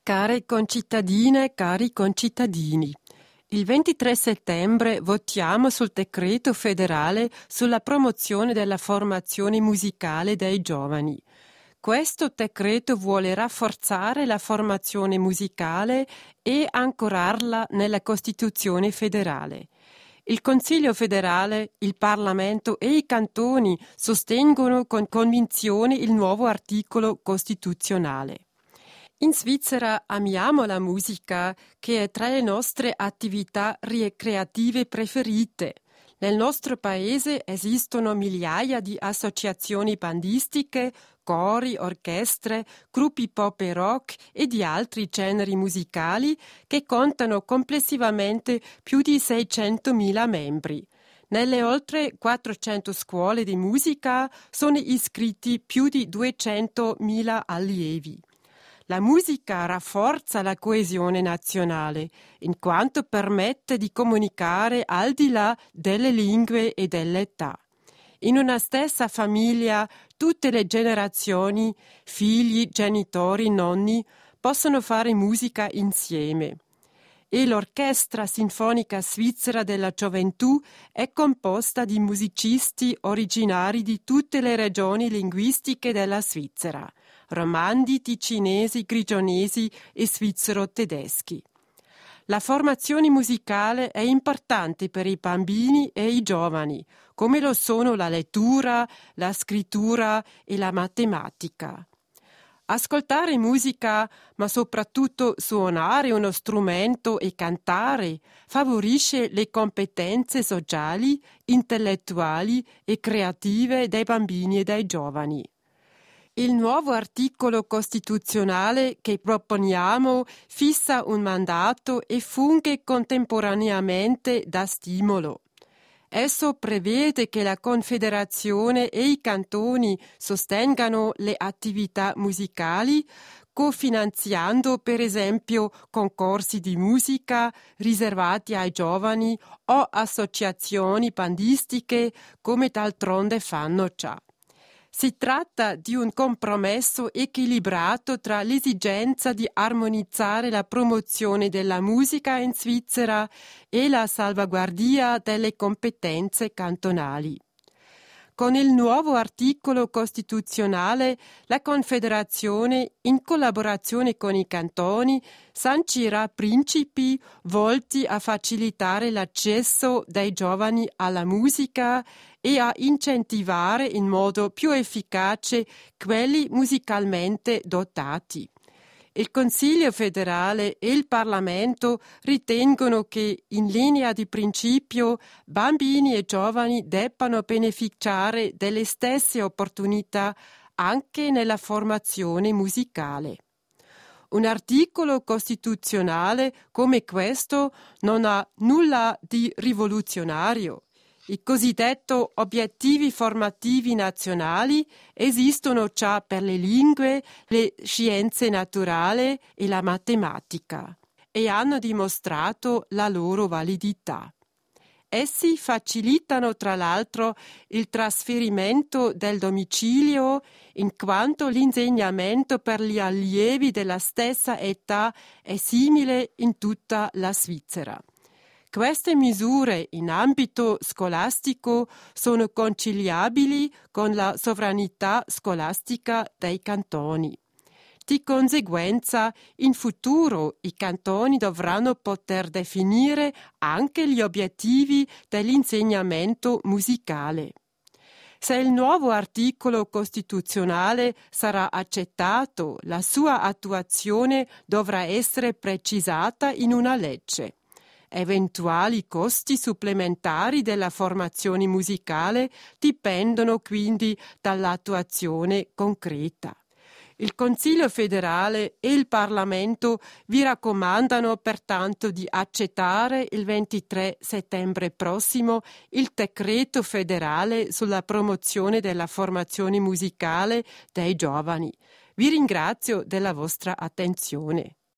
Care concittadine, cari concittadini, il 23 settembre votiamo sul decreto federale sulla promozione della formazione musicale dei giovani. Questo decreto vuole rafforzare la formazione musicale e ancorarla nella Costituzione federale. Il Consiglio federale, il Parlamento e i cantoni sostengono con convinzione il nuovo articolo costituzionale. In Svizzera amiamo la musica, che è tra le nostre attività ricreative preferite. Nel nostro paese esistono migliaia di associazioni bandistiche, cori, orchestre, gruppi pop e rock e di altri generi musicali che contano complessivamente più di 600.000 membri. Nelle oltre 400 scuole di musica sono iscritti più di 200.000 allievi. La musica rafforza la coesione nazionale, in quanto permette di comunicare al di là delle lingue e dell'età. In una stessa famiglia, tutte le generazioni, figli, genitori, nonni, possono fare musica insieme. E l'Orchestra Sinfonica Svizzera della Gioventù è composta di musicisti originari di tutte le regioni linguistiche della Svizzera: romandi, ticinesi, grigionesi e svizzero-tedeschi. La formazione musicale è importante per i bambini e i giovani, come lo sono la lettura, la scrittura e la matematica. Ascoltare musica, ma soprattutto suonare uno strumento e cantare, favorisce le competenze sociali, intellettuali e creative dei bambini e dei giovani. Il nuovo articolo costituzionale che proponiamo fissa un mandato e funge contemporaneamente da stimolo. Esso prevede che la Confederazione e i cantoni sostengano le attività musicali, cofinanziando per esempio concorsi di musica riservati ai giovani o associazioni bandistiche, come d'altronde fanno già. Si tratta di un compromesso equilibrato tra l'esigenza di armonizzare la promozione della musica in Svizzera e la salvaguardia delle competenze cantonali. Con il nuovo articolo costituzionale, la Confederazione, in collaborazione con i cantoni, sancirà principi volti a facilitare l'accesso dei giovani alla musica e a incentivare in modo più efficace quelli musicalmente dotati. Il Consiglio federale e il Parlamento ritengono che, in linea di principio, bambini e giovani debbano beneficiare delle stesse opportunità anche nella formazione musicale. Un articolo costituzionale come questo non ha nulla di rivoluzionario. I cosiddetti obiettivi formativi nazionali esistono già per le lingue, le scienze naturali e la matematica e hanno dimostrato la loro validità. Essi facilitano tra l'altro il trasferimento del domicilio, in quanto l'insegnamento per gli allievi della stessa età è simile in tutta la Svizzera. Queste misure in ambito scolastico sono conciliabili con la sovranità scolastica dei cantoni. Di conseguenza, in futuro i cantoni dovranno poter definire anche gli obiettivi dell'insegnamento musicale. Se il nuovo articolo costituzionale sarà accettato, la sua attuazione dovrà essere precisata in una legge. Eventuali costi supplementari della formazione musicale dipendono quindi dall'attuazione concreta. Il Consiglio federale e il Parlamento vi raccomandano pertanto di accettare il 23 settembre prossimo il decreto federale sulla promozione della formazione musicale dei giovani. Vi ringrazio della vostra attenzione.